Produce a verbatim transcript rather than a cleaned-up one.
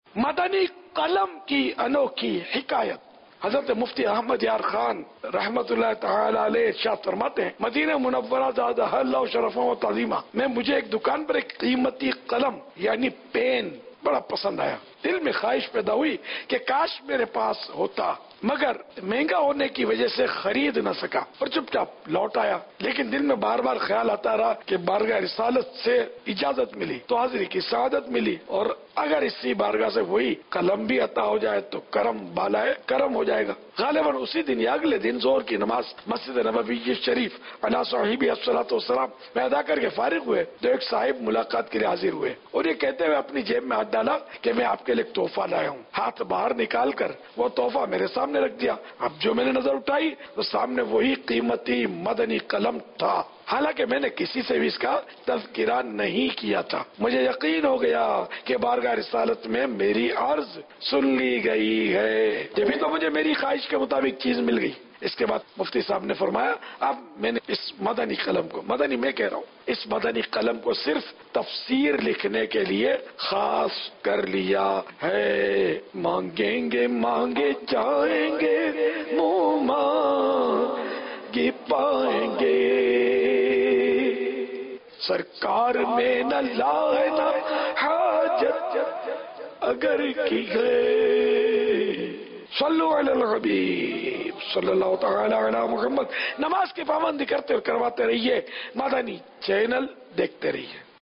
مدنی قلم کی انوکھی حکایت۔ حضرت مفتی احمد یار خان رحمت اللہ تعالی علیہ ارشاد فرماتے ہیں، مدینہ منورہ زادہ اللہ شرفا و تعظیمہ میں مجھے ایک دکان پر ایک قیمتی قلم یعنی پین بڑا پسند آیا۔ دل میں خواہش پیدا ہوئی کہ کاش میرے پاس ہوتا، مگر مہنگا ہونے کی وجہ سے خرید نہ سکا اور چپ چاپ لوٹ آیا۔ لیکن دل میں بار بار خیال آتا رہا کہ بارگاہ رسالت سے اجازت ملی تو حاضری کی سعادت ملی، اور اگر اسی بارگاہ سے وہی قلم بھی عطا ہو جائے تو کرم بالائے کرم ہو جائے گا۔ غالباً اسی دن یا اگلے دن ظہر کی نماز مسجد نبوی شریف علی صاحبہ الصلاۃ والسلام میں ادا کر کے فارغ ہوئے تو ایک صاحب ملاقات کے لیے حاضر ہوئے اور یہ کہتے ہوئے اپنی جیب میں ہاتھ ڈالا کہ میں آپ کے لیے ایک تحفہ لایا ہوں۔ ہاتھ باہر نکال کر وہ تحفہ میرے سامنے رکھ دیا۔ اب جو میں نے نظر اٹھائی تو سامنے وہی قیمتی مدنی قلم تھا، حالانکہ میں نے کسی سے بھی اس کا تذکرہ نہیں کیا تھا۔ مجھے یقین ہو گیا کہ بارگاہ رسالت میں میری عرض سن لی گئی ہے، جبھی تو مجھے میری خواہش کے مطابق چیز مل گئی۔ اس کے بعد مفتی صاحب نے فرمایا، اب میں نے اس مدنی قلم کو، مدنی میں کہہ رہا ہوں، اس مدنی قلم کو صرف تفسیر لکھنے کے لیے خاص کر لیا ہے۔ مانگیں گے مانگے جائیں گے، منہ مانگے پائیں گے، سرکار میں نہ لائے نہ حاجت اگر کی ہے۔ صلو علی الحبیب صلی اللہ تعالی علی محمد۔ نماز کی پابندی کرتے اور کرواتے رہیے، مدنی چینل دیکھتے رہیے۔